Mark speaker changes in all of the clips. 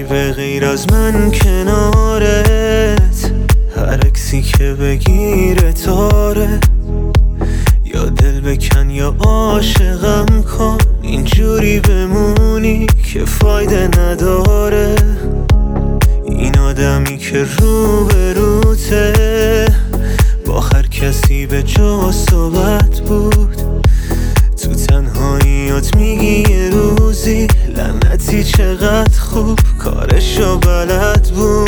Speaker 1: به غیر از من کنارت، هر عکسی که بگیره تاره. یا دل بکن یا عاشقم کن، اینجوری بمونی که فایده نداره. این آدمی که روبروته با هر کسی به جا صحبت بود، تو تنهاییات میگی یه روزی لعنتی چقدر خوب کارشو بلد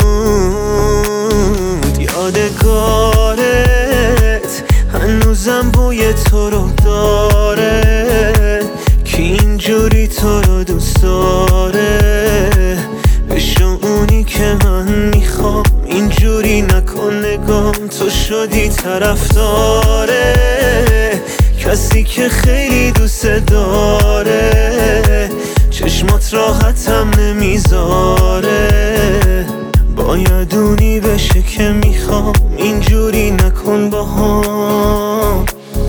Speaker 1: بود. یادگارت هنوزم بوی تو رو داره، که اینجوری تو رو دوست داره. بشو اونی که من میخوام، اینجوری نکن نگام، تو شدی طرفداره کسی که خیلی دوست داره. چشمات راحتم نمیذاره، باید اونی بشه که میخوام، اینجوری نکن باهام.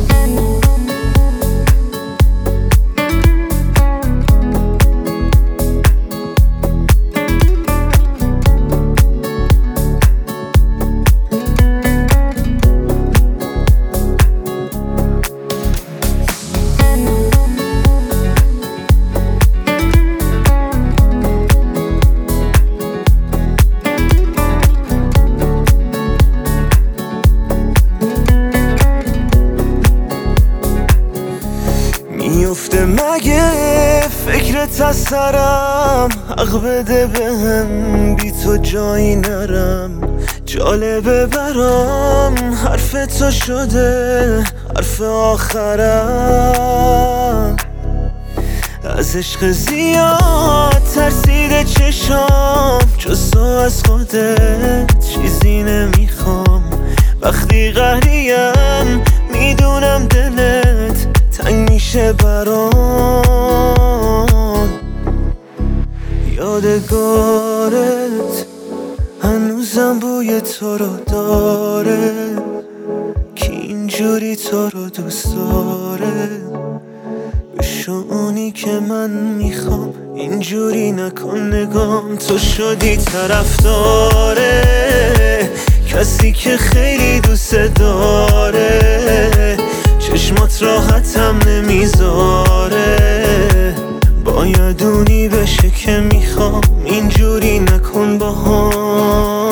Speaker 1: میفته مگه فکرت از سرم، حق بده بهم بی تو جایی نرم. جالبه برام حرف تو شده حرف آخرم. از عشق زیاد ترسیده چشام، جز تو از خودت چیزی نمیخوام. وقتی قهریم میدونم دلت تنگ میشه برام. یادگارت هنوزم بوی تو رو داره، که اینجوری تو رو دوست داره. بشو اونی که من میخوام، اینجوری نکن نگام، تو شدی طرفداره کسی که خیلی دوست داره. چشمات راحتم نمیذاره، باید اونی بشه که میخوام، اینجوری نکن باهام.